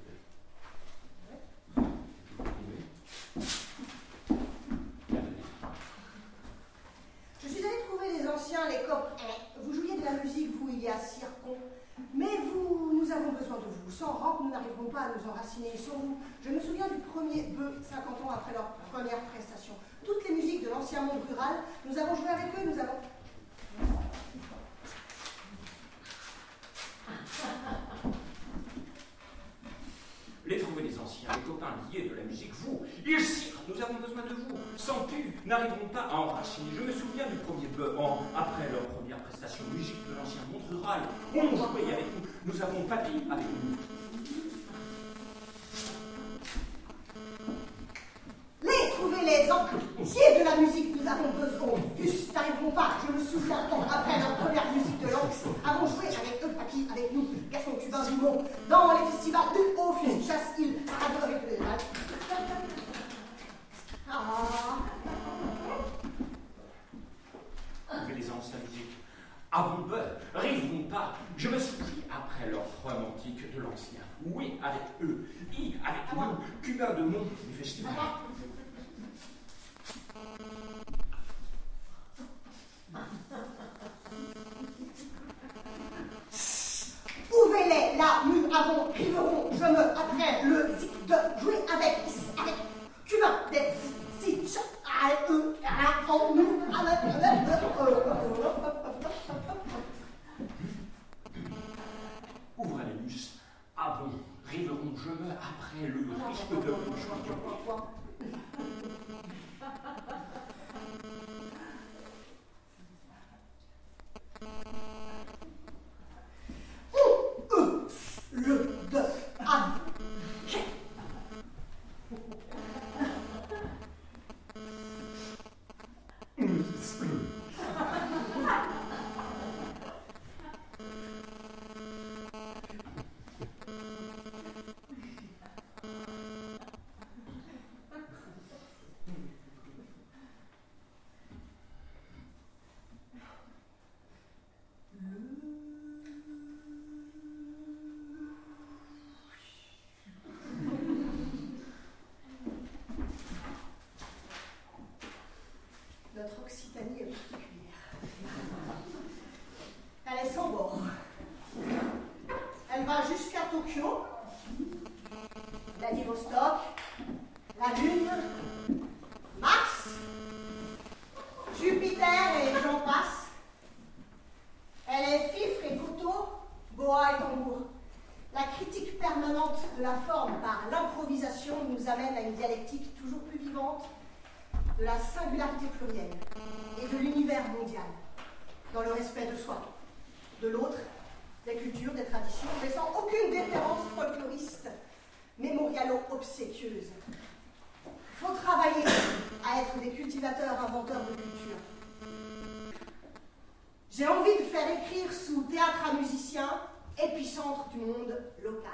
Je suis allée trouver les anciens, les copains. Vous jouiez de la musique, vous, il y a circon. Mais nous avons besoin de vous. Sans rampe, nous n'arriverons pas à nous enraciner. Sans vous, je me souviens du premier bœuf, 50 ans après leur première prestation. Toutes les musiques de l'ancien monde rural, nous avons joué avec eux, nous avons... Les trouver les anciens, les copains liés de la musique, vous, ils cirent, nous avons besoin de vous. Sans pu, n'arriverons pas à enraciner. Je me souviens du premier bœuf après leur première prestation musique de l'ancien monde rural. On jouait avec nous, nous avons pâti avec nous. Trouver les entiers de la musique, nous avons besoin. Juste n'arriveront pas, je me souviens, après leur première musique de l'Anx, avons joué avec eux, papy, avec nous, Gaston Cubain Dumont, dans les festivals de haut fusil de chasse-île, avec les Mais les anciens musiques, avant beurre, arriveront pas. Je me souviens après leur romantique de l'ancien. Oui, avec eux, avec nous, Cubain Dumont, les festivals. Ouvrez-les, là, nous avons, criverons, je me, après le zik de jouer avec Cubain, des zik, à eux, Notre Occitanie est particulière. Elle est sans bord. Elle va jusqu'à Tokyo, Vladivostok, la Lune, Mars, Jupiter et j'en passe. Elle est fifre et couteau, boa et tambour. La critique permanente de la forme par l'improvisation nous amène à une dialectique toujours plus vivante de la singularité florienne et de l'univers mondial, dans le respect de soi, de l'autre, des cultures, des traditions, mais sans aucune déférence folkloriste, mémorialo-obséquieuse. Il faut travailler à être des cultivateurs, inventeurs de culture. J'ai envie de faire écrire sous théâtre à musiciens, épicentre du monde local.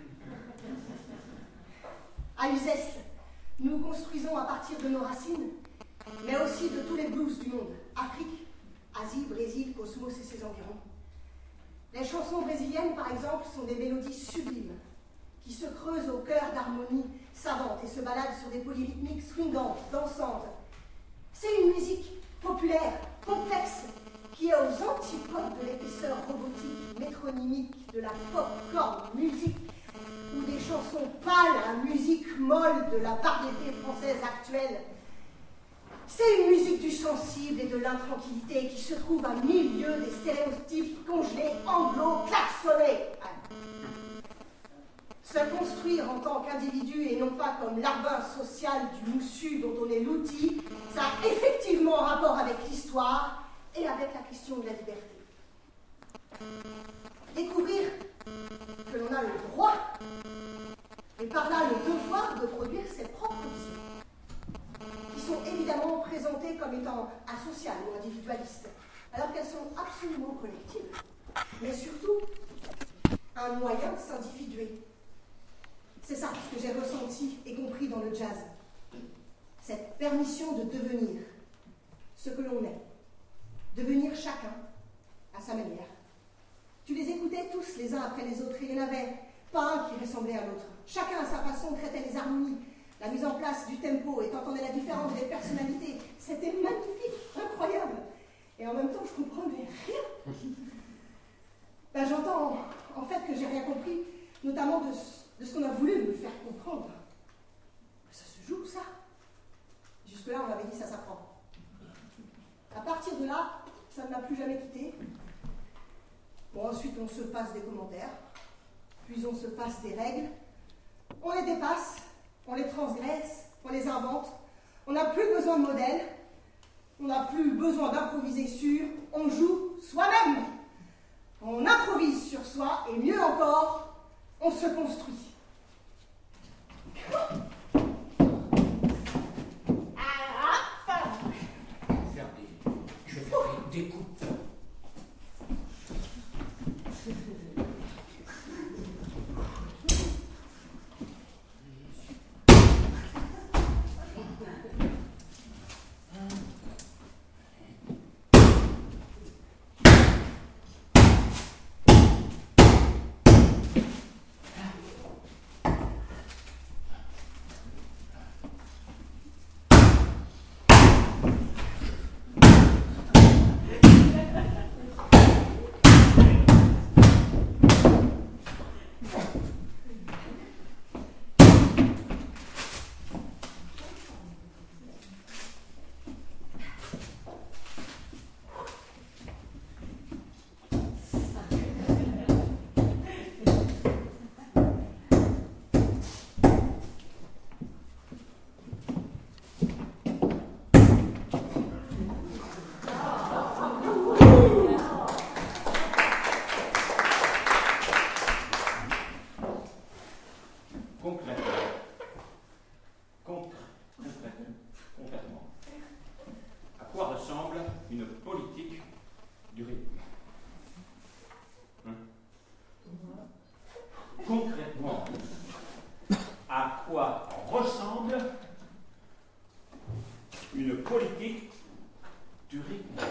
À Uzès, nous construisons à partir de nos racines, mais aussi de tous les blues du monde, Afrique, Asie, Brésil, Cosmos et ses environs. Les chansons brésiliennes, par exemple, sont des mélodies sublimes, qui se creusent au cœur d'harmonies savantes et se baladent sur des polyrythmiques swingantes, dansantes. C'est une musique populaire, complexe, qui est aux antipodes de l'épaisseur robotique, métronymique de la pop-corn musique, ou des chansons pâles à musique molle de la variété française actuelle. C'est une musique du sensible et de l'intranquillité qui se trouve à milieu des stéréotypes congelés, anglo-klaxonnés. Se construire en tant qu'individu et non pas comme l'arbin social du moussu dont on est l'outil, ça a effectivement un rapport avec l'histoire et avec la question de la liberté. Découvrir que l'on a le droit, et par là le devoir de produire ses propres musiques, qui sont évidemment présentées comme étant asociales ou individualistes, alors qu'elles sont absolument collectives, mais surtout un moyen de s'individuer. C'est ça ce que j'ai ressenti et compris dans le jazz. Cette permission de devenir ce que l'on est. Devenir chacun à sa manière. Tu les écoutais tous les uns après les autres, et il n'y en avait pas un qui ressemblait à l'autre. Chacun à sa façon traitait les harmonies, la mise en place du tempo, et t'entendais la différence des personnalités. C'était magnifique, incroyable. Et en même temps, je comprenais rien. Ben, j'entends en fait que j'ai rien compris, notamment de ce qu'on a voulu me faire comprendre. Ça se joue, ça. Jusque-là, on m'avait dit ça s'apprend. À partir de là, ça ne m'a plus jamais quitté. Bon, ensuite, on se passe des commentaires, puis on se passe des règles. On les dépasse, on les transgresse, on les invente. On n'a plus besoin de modèles, on n'a plus besoin d'improviser sur, on joue soi-même. On improvise sur soi, et mieux encore, on se construit. Je ferai des coupes. ressemble une politique du rythme.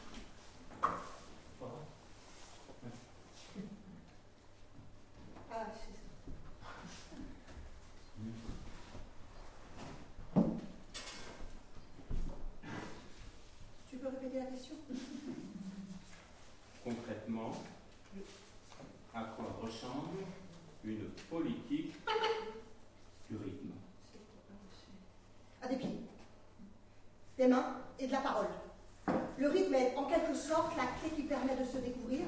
Ah, c'est ça. Tu peux répéter la question? Concrètement, à quoi ressemble une politique du rythme? À des pieds, des mains et de la parole. Le rythme est en quelque sorte la clé qui permet de se découvrir,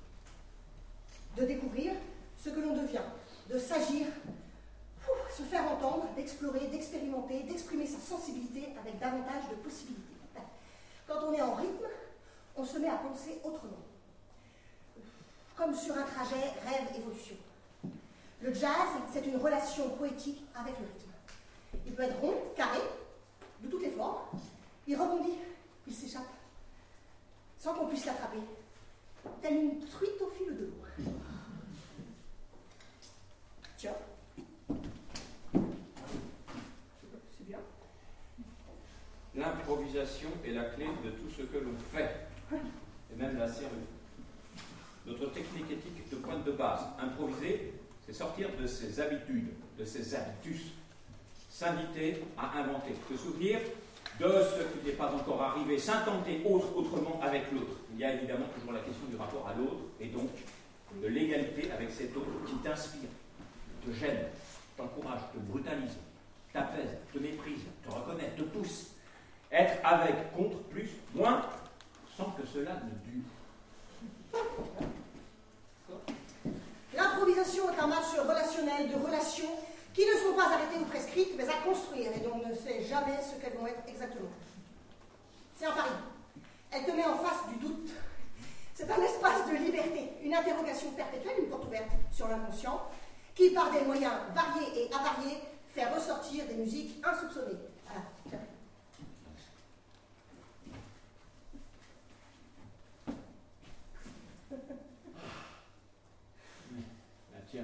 ce que l'on devient, de s'agir, se faire entendre, d'explorer, d'expérimenter, d'exprimer sa sensibilité avec davantage de possibilités. Quand on est en rythme, on se met à penser autrement. Comme sur un trajet rêve-évolution. Le jazz, c'est une relation poétique avec le rythme. Il peut être rond, carré, de toutes les formes. Il rebondit, il s'échappe, sans qu'on puisse l'attraper, telle une truite au fil de l'eau. Tiens. C'est bien. L'improvisation est la clé de tout ce que l'on fait, et même la serrure. Notre technique éthique de pointe de base. Improviser, c'est sortir de ses habitudes, de ses habitus, s'inviter à inventer, se souvenir de ce qui n'est pas encore arrivé, s'intenter autrement avec l'autre. Il y a évidemment toujours la question du rapport à l'autre, et donc de l'égalité avec cet autre qui t'inspire, te gêne, t'encourage, te brutalise, t'apaise, te méprise, te reconnaît, te pousse. Être avec, contre, plus, moins, sans que cela ne dure. L'improvisation est un match relationnel de relations qui ne sont pas arrêtées ou prescrites, mais à construire, et dont on ne sait jamais ce qu'elles vont être exactement. C'est un pari. Elle te met en face du doute. C'est un espace de liberté, une interrogation perpétuelle, une porte ouverte sur l'inconscient, qui, par des moyens variés et avariés, fait ressortir des musiques insoupçonnées. Voilà. Tiens. Tiens.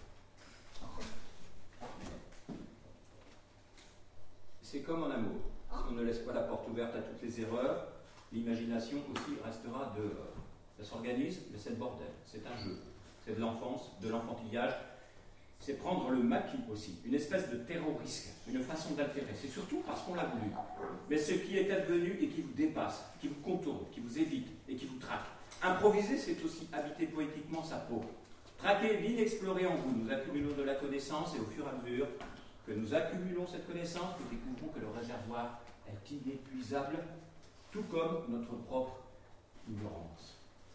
C'est comme en amour. Si on ne laisse pas la porte ouverte à toutes les erreurs, l'imagination aussi restera dehors. Ça s'organise, mais c'est le bordel. C'est un jeu. C'est de l'enfance, de l'enfantillage. C'est prendre le maquis aussi. Une espèce de terrorisme, une façon d'altérer. C'est surtout parce qu'on l'a voulu. Mais ce qui est advenu et qui vous dépasse, qui vous contourne, qui vous évite et qui vous traque. Improviser, c'est aussi habiter poétiquement sa peau. Traquer l'inexploré en vous. Nous accumulons de la connaissance et au fur et à mesure que nous accumulons cette connaissance, nous découvrons que le réservoir est inépuisable, tout comme notre propre ignorance.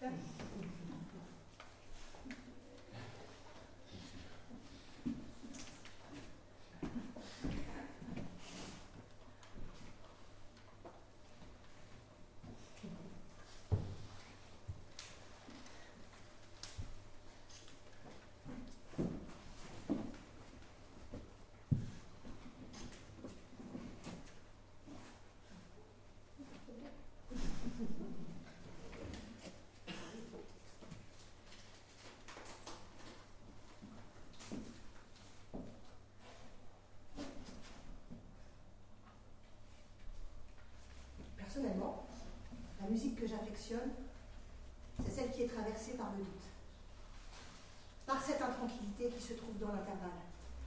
Personnellement, la musique que j'affectionne, c'est celle qui est traversée par le doute, par cette intranquillité qui se trouve dans l'intervalle.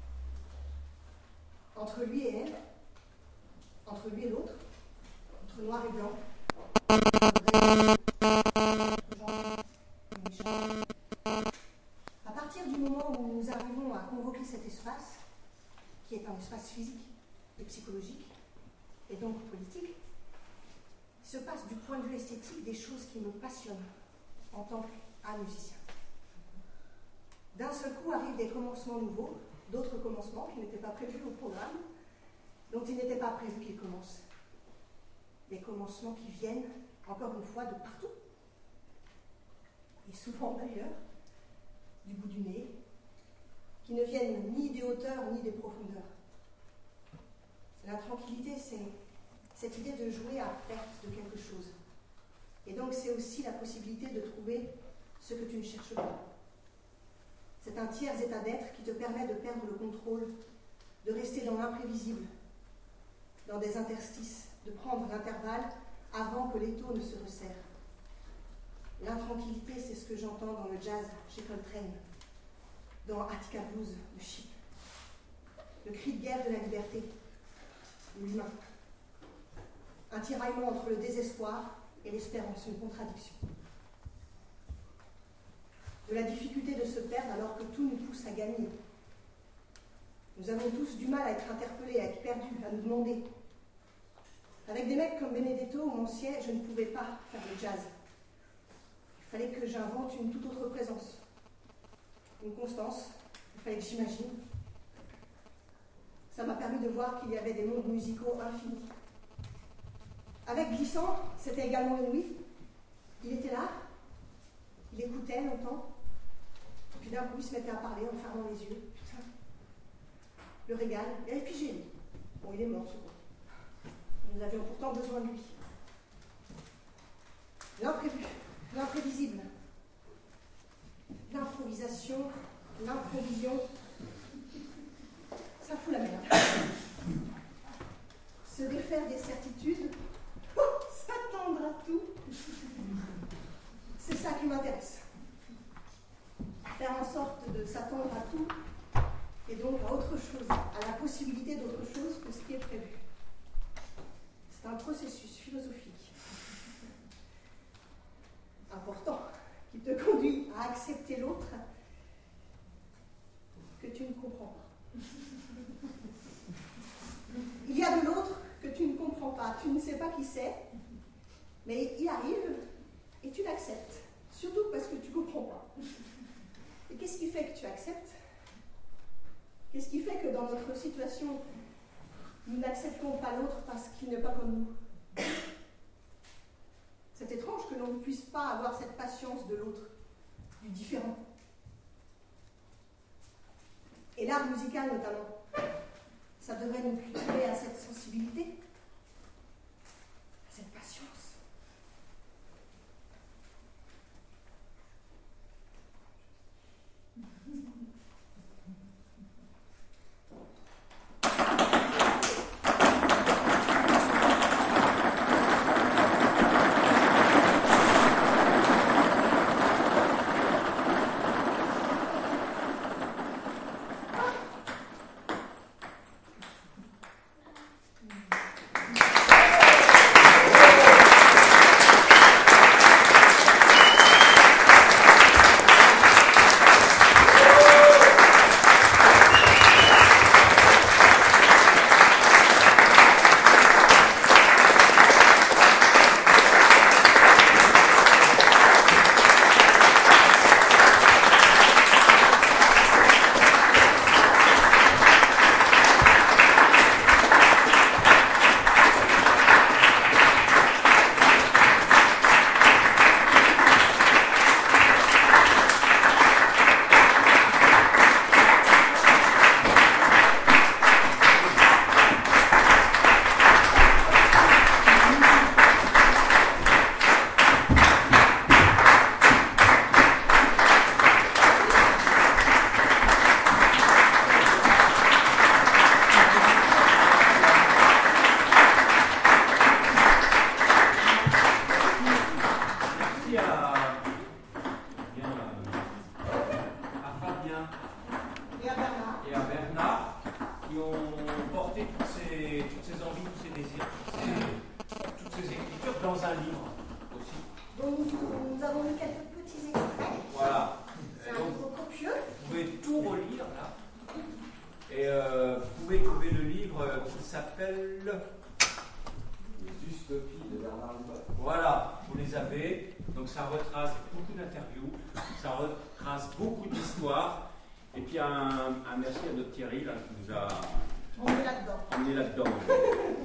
Entre lui et elle, entre lui et l'autre, entre noir et blanc, à partir du moment où nous arrivons à convoquer cet espace, qui est un espace physique et psychologique, et donc politique, il se passe du point de vue esthétique des choses qui me passionnent en tant qu'un musicien. D'un seul coup arrivent des commencements nouveaux, d'autres commencements qui n'étaient pas prévus au programme, dont il n'était pas prévu qu'ils commencent. Des commencements qui viennent, encore une fois, de partout. Et souvent d'ailleurs, du bout du nez, qui ne viennent ni des hauteurs ni des profondeurs. La tranquillité, c'est cette idée de jouer à perte de quelque chose. Et donc c'est aussi la possibilité de trouver ce que tu ne cherches pas. C'est un tiers état d'être qui te permet de perdre le contrôle de rester dans l'imprévisible, dans des interstices, de prendre l'intervalle avant que l'étau ne se resserre. L'intranquillité, c'est ce que j'entends dans le jazz chez Coltrane, dans Attica Blues de Chip. Le cri de guerre de la liberté, l'humain. Un tiraillement entre le désespoir et l'espérance, une contradiction. De la difficulté de se perdre alors que tout nous pousse à gagner. Nous avons tous du mal à être interpellés, à être perdus, à nous demander. Avec des mecs comme Benedetto ou Manciet, je ne pouvais pas faire le jazz. Il fallait que j'invente une toute autre présence, une constance, il fallait que j'imagine. Ça m'a permis de voir qu'il y avait des mondes musicaux infinis. Avec Glissant, c'était également inouï. Il était là, il écoutait longtemps, puis d'un coup il se mettait à parler en fermant les yeux. Putain, le régal, et puis j'ai lu. Bon, il est mort ce coup. Nous avions pourtant besoin de lui. L'imprévu, l'imprévisible, l'improvisation, l'improvision, ça fout la merde. Se défaire des certitudes, s'attendre à tout, c'est ça qui m'intéresse. Faire en sorte de s'attendre à tout, et donc à autre chose, à la possibilité d'autre chose que ce qui est prévu. C'est un processus philosophique important qui te conduit à accepter l'autre que tu ne comprends pas. Il y a de l'autre que tu ne comprends pas, tu ne sais pas qui c'est, mais il arrive et tu l'acceptes, surtout parce que tu ne comprends pas. Et qu'est-ce qui fait que tu acceptes? Qu'est-ce qui fait que dans notre situation, nous n'acceptons pas l'autre parce qu'il n'est pas comme nous? C'est étrange que l'on ne puisse pas avoir cette patience de l'autre, du différent. Et l'art musical notamment, ça devrait nous cultiver à cette sensibilité, à cette patience. Et puis un merci à notre Thierry là, qui nous a emmené là-dedans.